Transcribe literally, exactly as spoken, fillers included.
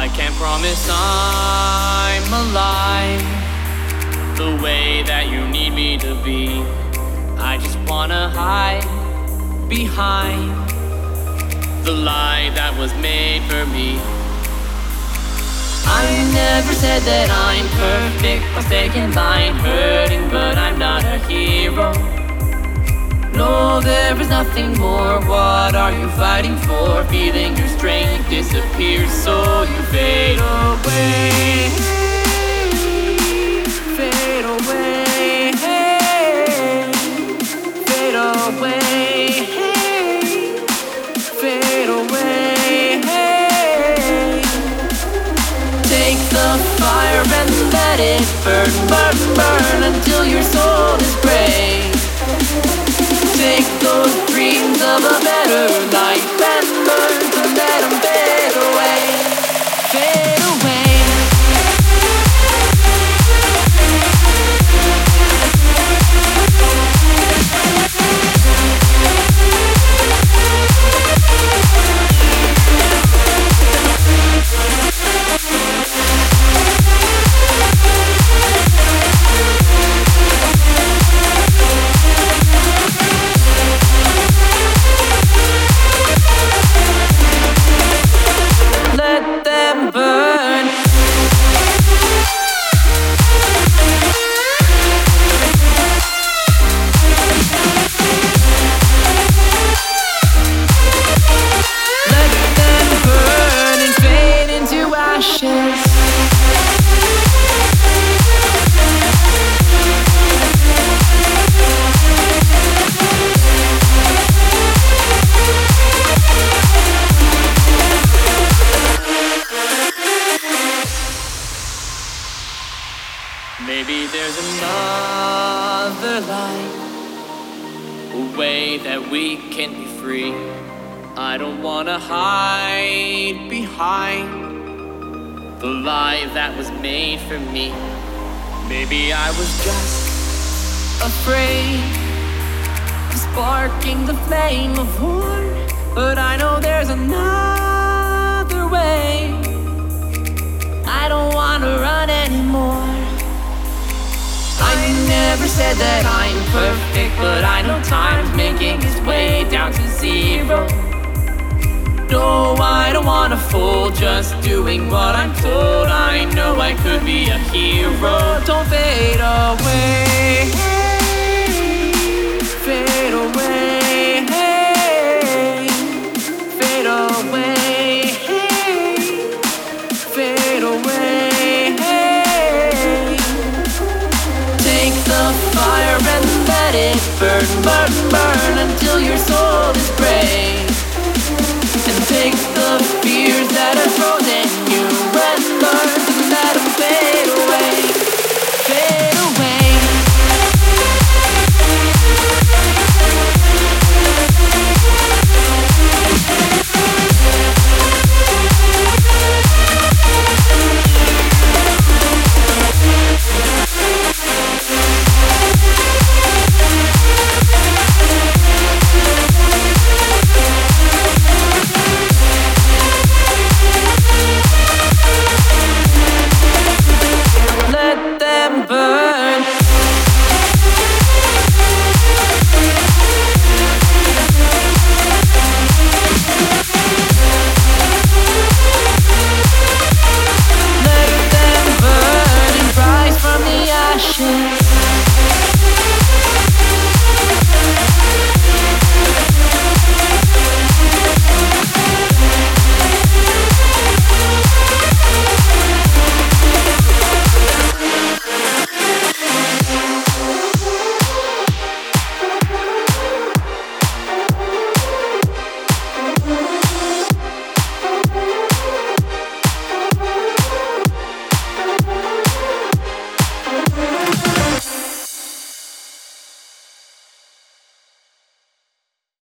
can't promise I'm alive the way that you need me to be. I just wanna hide behind the lie that was made for me. I never said that I'm perfect. I'll stay in line hurting, but I'm not a hero. No, there is nothing more. What are you fighting for? Feeling your strength disappears, so you fade away. Fade away. Fade away. Fade away. Take the fire and let it burn, burn, burn until your soul is gray. Take those dreams of a better life and learn to let them fade away. Fade away. Let them burn. Let them burn and fade into ashes. Maybe there's another life, a way that we can be free. I don't wanna hide behind the lie that was made for me. Maybe I was just afraid of sparking the flame of war, but I know there's another way. I don't wanna run anymore. I never said that I'm perfect, but I know time's making its way down to zero. No, I don't wanna fool, just doing what I'm told. I know I could be a hero. Don't fade away. Fade away. Fade away. Fade away. The fire and let it burn, burn, burn until your soul is gray. And take the fears that are frozen you and learn to let them fade.